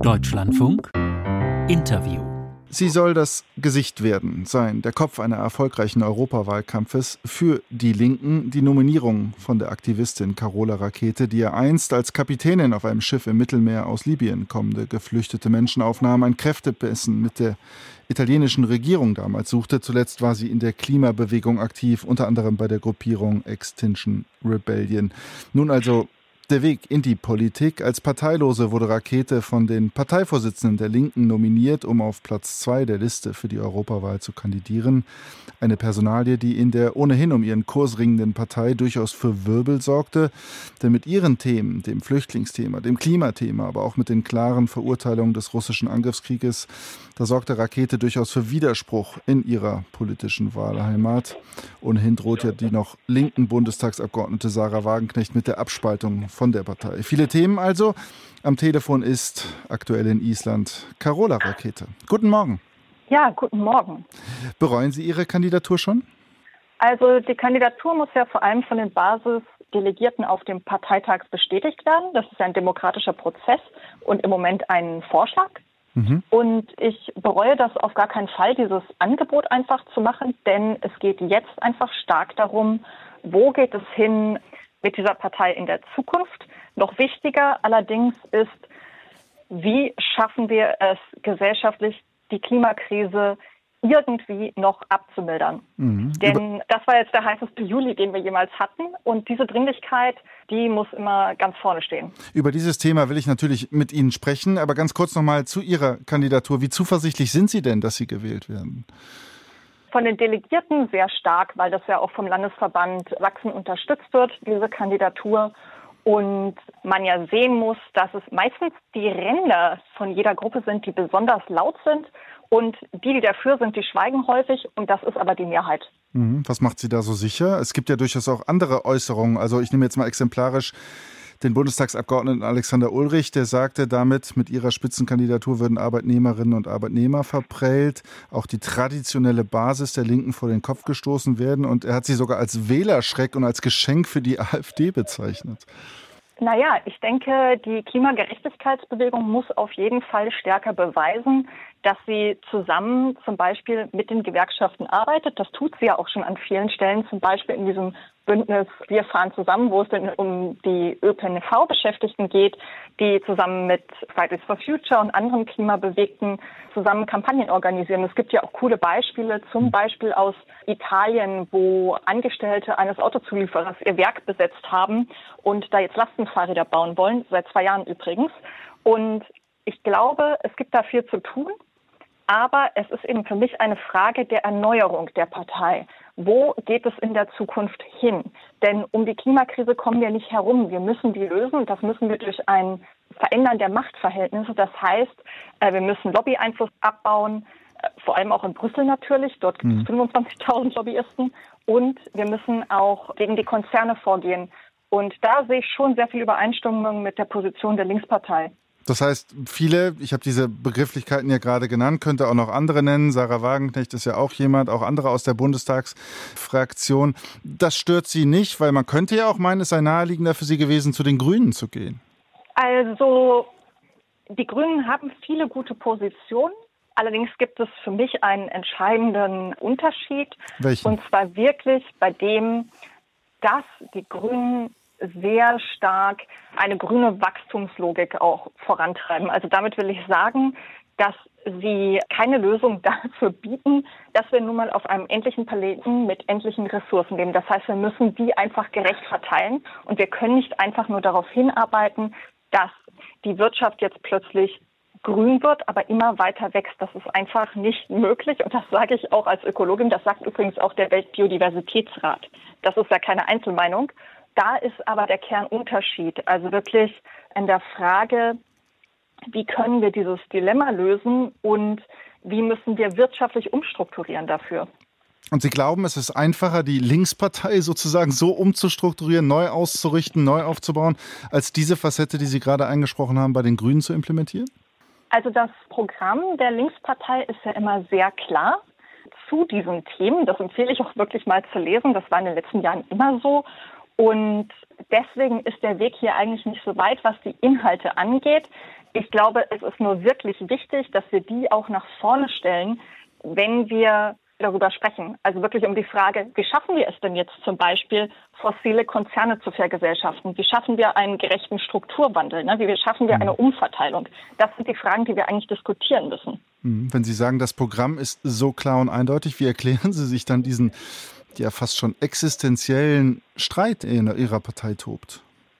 Deutschlandfunk Interview. Sie soll das Gesicht sein, der Kopf einer erfolgreichen Europawahlkampfes für die Linken. Die Nominierung von der Aktivistin Carola Rackete, die ja einst als Kapitänin auf einem Schiff im Mittelmeer aus Libyen kommende geflüchtete Menschen aufnahm, ein Kräftemessen mit der italienischen Regierung damals suchte. Zuletzt war sie in der Klimabewegung aktiv, unter anderem bei der Gruppierung Extinction Rebellion. Nun also der Weg in die Politik. Als Parteilose wurde Rackete von den Parteivorsitzenden der Linken nominiert, um auf Platz 2 der Liste für die Europawahl zu kandidieren. Eine Personalie, die in der ohnehin um ihren Kurs ringenden Partei durchaus für Wirbel sorgte. Denn mit ihren Themen, dem Flüchtlingsthema, dem Klimathema, aber auch mit den klaren Verurteilungen des russischen Angriffskrieges, da sorgte Rackete durchaus für Widerspruch in ihrer politischen Wahlheimat. Ohnehin droht ja die noch linken Bundestagsabgeordnete Sahra Wagenknecht mit der Abspaltung von der Partei. Viele Themen also. Am Telefon ist aktuell in Island Carola Rackete. Guten Morgen. Ja, guten Morgen. Bereuen Sie Ihre Kandidatur schon? Also die Kandidatur muss ja vor allem von den Basisdelegierten auf dem Parteitag bestätigt werden. Das ist ein demokratischer Prozess und im Moment ein Vorschlag. Und ich bereue das auf gar keinen Fall, dieses Angebot einfach zu machen, denn es geht jetzt einfach stark darum, wo geht es hin mit dieser Partei in der Zukunft. Noch wichtiger allerdings ist, wie schaffen wir es gesellschaftlich, die Klimakrise irgendwie noch abzumildern. Denn das war jetzt der heißeste Juli, den wir jemals hatten. Und diese Dringlichkeit, die muss immer ganz vorne stehen. Über dieses Thema will ich natürlich mit Ihnen sprechen. Aber ganz kurz nochmal zu Ihrer Kandidatur. Wie zuversichtlich sind Sie denn, dass Sie gewählt werden? Von den Delegierten sehr stark, weil das ja auch vom Landesverband Sachsen unterstützt wird, diese Kandidatur. Und man ja sehen muss, dass es meistens die Ränder von jeder Gruppe sind, die besonders laut sind. Und die dafür sind, die schweigen häufig. Und das ist aber die Mehrheit. Was macht Sie da so sicher? Es gibt ja durchaus auch andere Äußerungen. Also ich nehme jetzt mal exemplarisch den Bundestagsabgeordneten Alexander Ulrich, der sagte, damit mit ihrer Spitzenkandidatur würden Arbeitnehmerinnen und Arbeitnehmer verprellt, auch die traditionelle Basis der Linken vor den Kopf gestoßen werden. Und er hat sie sogar als Wählerschreck und als Geschenk für die AfD bezeichnet. Naja, ich denke, die Klimagerechtigkeitsbewegung muss auf jeden Fall stärker beweisen, dass sie zusammen zum Beispiel mit den Gewerkschaften arbeitet. Das tut sie ja auch schon an vielen Stellen, zum Beispiel in diesem Bündnis Wir fahren zusammen, wo es denn um die ÖPNV-Beschäftigten geht, die zusammen mit Fridays for Future und anderen Klimabewegten zusammen Kampagnen organisieren. Es gibt ja auch coole Beispiele, zum Beispiel aus Italien, wo Angestellte eines Autozulieferers ihr Werk besetzt haben und da jetzt Lastenfahrräder bauen wollen, seit 2 Jahren übrigens. Und ich glaube, es gibt da viel zu tun. Aber es ist eben für mich eine Frage der Erneuerung der Partei. Wo geht es in der Zukunft hin? Denn um die Klimakrise kommen wir nicht herum. Wir müssen die lösen. Das müssen wir durch ein Verändern der Machtverhältnisse. Das heißt, wir müssen Lobbyeinfluss abbauen, vor allem auch in Brüssel natürlich. Dort gibt es 25.000 Lobbyisten. Und wir müssen auch gegen die Konzerne vorgehen. Und da sehe ich schon sehr viel Übereinstimmung mit der Position der Linkspartei. Das heißt, viele, ich habe diese Begrifflichkeiten ja gerade genannt, könnte auch noch andere nennen. Sahra Wagenknecht ist ja auch jemand, auch andere aus der Bundestagsfraktion. Das stört Sie nicht, weil man könnte ja auch meinen, es sei naheliegender für Sie gewesen, zu den Grünen zu gehen. Also die Grünen haben viele gute Positionen. Allerdings gibt es für mich einen entscheidenden Unterschied. Welchen? Und zwar wirklich bei dem, dass die Grünen sehr stark eine grüne Wachstumslogik auch vorantreiben. Also damit will ich sagen, dass sie keine Lösung dafür bieten, dass wir nun mal auf einem endlichen Planeten mit endlichen Ressourcen leben. Das heißt, wir müssen die einfach gerecht verteilen und wir können nicht einfach nur darauf hinarbeiten, dass die Wirtschaft jetzt plötzlich grün wird, aber immer weiter wächst. Das ist einfach nicht möglich und das sage ich auch als Ökologin. Das sagt übrigens auch der Weltbiodiversitätsrat. Das ist ja keine Einzelmeinung. Da ist aber der Kernunterschied, also wirklich in der Frage, wie können wir dieses Dilemma lösen und wie müssen wir wirtschaftlich umstrukturieren dafür. Und Sie glauben, es ist einfacher, die Linkspartei sozusagen so umzustrukturieren, neu auszurichten, neu aufzubauen, als diese Facette, die Sie gerade angesprochen haben, bei den Grünen zu implementieren? Also das Programm der Linkspartei ist ja immer sehr klar zu diesen Themen. Das empfehle ich auch wirklich mal zu lesen. Das war in den letzten Jahren immer so. Und deswegen ist der Weg hier eigentlich nicht so weit, was die Inhalte angeht. Ich glaube, es ist nur wirklich wichtig, dass wir die auch nach vorne stellen, wenn wir darüber sprechen. Also wirklich um die Frage, wie schaffen wir es denn jetzt zum Beispiel, fossile Konzerne zu vergesellschaften? Wie schaffen wir einen gerechten Strukturwandel? Wie schaffen wir eine Umverteilung? Das sind die Fragen, die wir eigentlich diskutieren müssen. Wenn Sie sagen, das Programm ist so klar und eindeutig, wie erklären Sie sich dann diesen ja fast schon existenziellen Streit, der in Ihrer Partei tobt?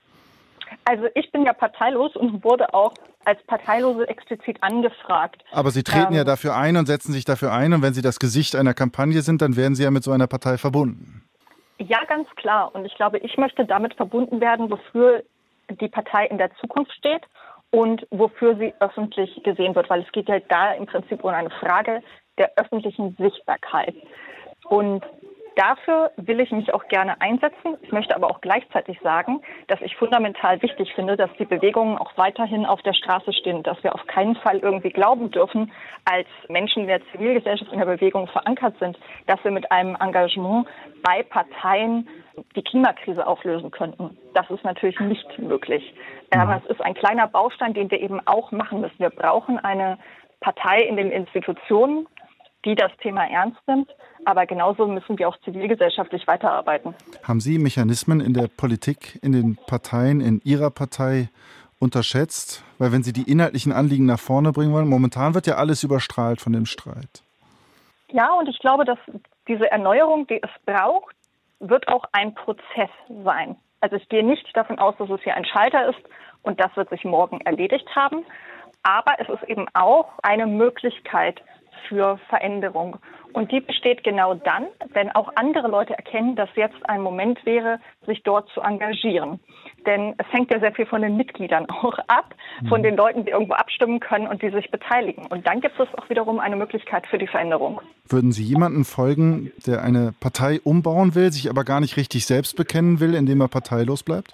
Also ich bin ja parteilos und wurde auch als Parteilose explizit angefragt. Aber Sie treten ja dafür ein und setzen sich dafür ein. Und wenn Sie das Gesicht einer Kampagne sind, dann werden Sie ja mit so einer Partei verbunden. Ja, ganz klar. Und ich glaube, ich möchte damit verbunden werden, wofür die Partei in der Zukunft steht und wofür sie öffentlich gesehen wird. Weil es geht ja da im Prinzip um eine Frage der öffentlichen Sichtbarkeit. Und dafür will ich mich auch gerne einsetzen. Ich möchte aber auch gleichzeitig sagen, dass ich fundamental wichtig finde, dass die Bewegungen auch weiterhin auf der Straße stehen, dass wir auf keinen Fall irgendwie glauben dürfen, als Menschen in der Zivilgesellschaft in der Bewegung verankert sind, dass wir mit einem Engagement bei Parteien die Klimakrise auflösen könnten. Das ist natürlich nicht möglich. Aber es ist ein kleiner Baustein, den wir eben auch machen müssen. Wir brauchen eine Partei in den Institutionen, die das Thema ernst nimmt. Aber genauso müssen wir auch zivilgesellschaftlich weiterarbeiten. Haben Sie Mechanismen in der Politik, in den Parteien, in Ihrer Partei unterschätzt? Weil wenn Sie die inhaltlichen Anliegen nach vorne bringen wollen, momentan wird ja alles überstrahlt von dem Streit. Ja, und ich glaube, dass diese Erneuerung, die es braucht, wird auch ein Prozess sein. Also ich gehe nicht davon aus, dass es hier ein Schalter ist und das wird sich morgen erledigt haben. Aber es ist eben auch eine Möglichkeit für Veränderung. Und die besteht genau dann, wenn auch andere Leute erkennen, dass jetzt ein Moment wäre, sich dort zu engagieren. Denn es hängt ja sehr viel von den Mitgliedern auch ab, von den Leuten, die irgendwo abstimmen können und die sich beteiligen. Und dann gibt es auch wiederum eine Möglichkeit für die Veränderung. Würden Sie jemanden folgen, der eine Partei umbauen will, sich aber gar nicht richtig selbst bekennen will, indem er parteilos bleibt?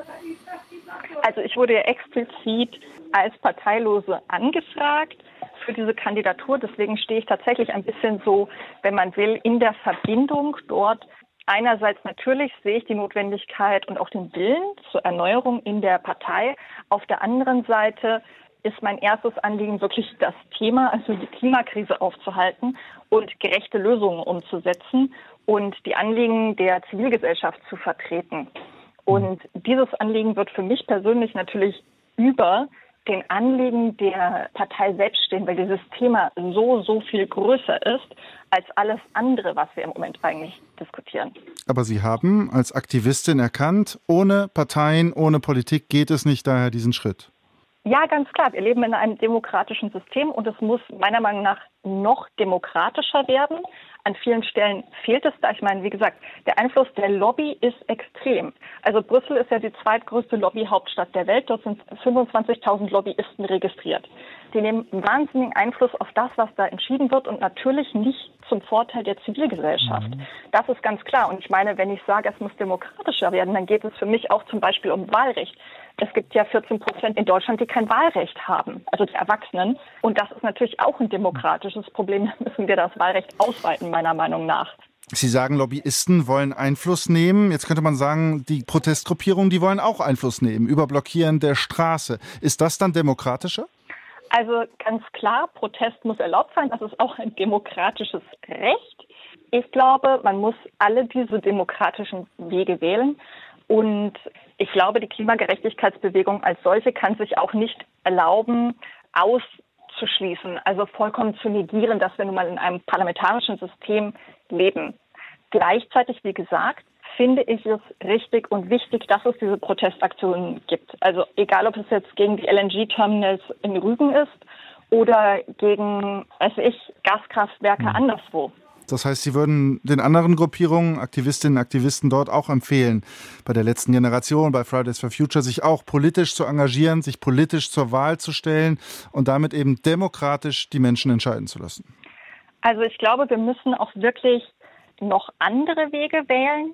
Also ich wurde ja explizit als Parteilose angefragt für diese Kandidatur. Deswegen stehe ich tatsächlich ein bisschen so, wenn man will, in der Verbindung dort. Einerseits natürlich sehe ich die Notwendigkeit und auch den Willen zur Erneuerung in der Partei. Auf der anderen Seite ist mein erstes Anliegen wirklich das Thema, also die Klimakrise aufzuhalten und gerechte Lösungen umzusetzen und die Anliegen der Zivilgesellschaft zu vertreten. Und dieses Anliegen wird für mich persönlich natürlich über den Anliegen der Partei selbst stehen, weil dieses Thema so viel größer ist als alles andere, was wir im Moment eigentlich diskutieren. Aber Sie haben als Aktivistin erkannt, ohne Parteien, ohne Politik geht es nicht, daher diesen Schritt. Ja, ganz klar. Wir leben in einem demokratischen System und es muss meiner Meinung nach noch demokratischer werden. An vielen Stellen fehlt es da. Ich meine, wie gesagt, der Einfluss der Lobby ist extrem. Also Brüssel ist ja die zweitgrößte Lobbyhauptstadt der Welt. Dort sind 25.000 Lobbyisten registriert. Die nehmen wahnsinnigen Einfluss auf das, was da entschieden wird und natürlich nicht zum Vorteil der Zivilgesellschaft. Das ist ganz klar. Und ich meine, wenn ich sage, es muss demokratischer werden, dann geht es für mich auch zum Beispiel um Wahlrecht. Es gibt ja 14% in Deutschland, die kein Wahlrecht haben, also die Erwachsenen. Und das ist natürlich auch ein demokratisches Problem. Da müssen wir das Wahlrecht ausweiten, meiner Meinung nach. Sie sagen, Lobbyisten wollen Einfluss nehmen. Jetzt könnte man sagen, die Protestgruppierungen, die wollen auch Einfluss nehmen über Blockieren der Straße. Ist das dann demokratischer? Also ganz klar, Protest muss erlaubt sein. Das ist auch ein demokratisches Recht. Ich glaube, man muss alle diese demokratischen Wege wählen. Und ich glaube, die Klimagerechtigkeitsbewegung als solche kann sich auch nicht erlauben, auszuschließen, also vollkommen zu negieren, dass wir nun mal in einem parlamentarischen System leben. Gleichzeitig, wie gesagt, finde ich es richtig und wichtig, dass es diese Protestaktionen gibt. Also egal, ob es jetzt gegen die LNG-Terminals in Rügen ist oder gegen, Gaskraftwerke anderswo. Das heißt, Sie würden den anderen Gruppierungen, Aktivistinnen und Aktivisten dort auch empfehlen, bei der letzten Generation, bei Fridays for Future, sich auch politisch zu engagieren, sich politisch zur Wahl zu stellen und damit eben demokratisch die Menschen entscheiden zu lassen. Also ich glaube, wir müssen auch wirklich noch andere Wege wählen.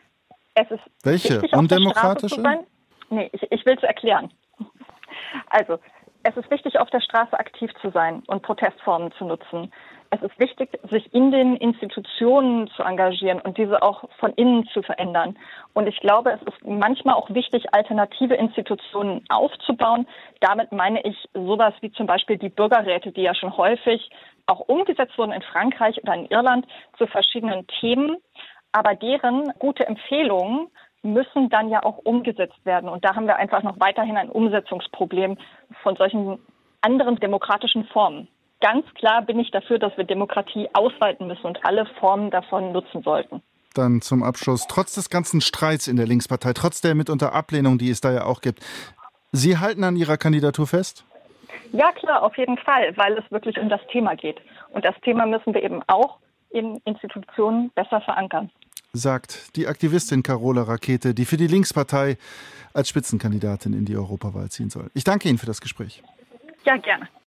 Es ist welche? Wichtig, Undemokratische? Nee, ich will es erklären. Also Es ist wichtig, auf der Straße aktiv zu sein und Protestformen zu nutzen. Es ist wichtig, sich in den Institutionen zu engagieren und diese auch von innen zu verändern. Und ich glaube, es ist manchmal auch wichtig, alternative Institutionen aufzubauen. Damit meine ich sowas wie zum Beispiel die Bürgerräte, die ja schon häufig auch umgesetzt wurden in Frankreich oder in Irland zu verschiedenen Themen. Aber deren gute Empfehlungen müssen dann ja auch umgesetzt werden. Und da haben wir einfach noch weiterhin ein Umsetzungsproblem von solchen anderen demokratischen Formen. Ganz klar bin ich dafür, dass wir Demokratie ausweiten müssen und alle Formen davon nutzen sollten. Dann zum Abschluss, trotz des ganzen Streits in der Linkspartei, trotz der mitunter Ablehnung, die es da ja auch gibt, Sie halten an Ihrer Kandidatur fest? Ja, klar, auf jeden Fall, weil es wirklich um das Thema geht. Und das Thema müssen wir eben auch in Institutionen besser verankern. Sagt die Aktivistin Carola Rackete, die für die Linkspartei als Spitzenkandidatin in die Europawahl ziehen soll. Ich danke Ihnen für das Gespräch. Ja, gerne.